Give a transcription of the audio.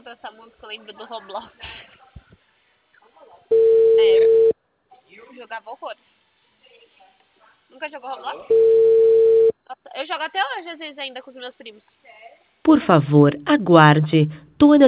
escuto essa música, eu lembro do Roblox. Eu jogava horrores. Nunca jogou Roblox? Nossa, eu jogo até hoje, às vezes, ainda com os meus primos. Por favor, aguarde. Toda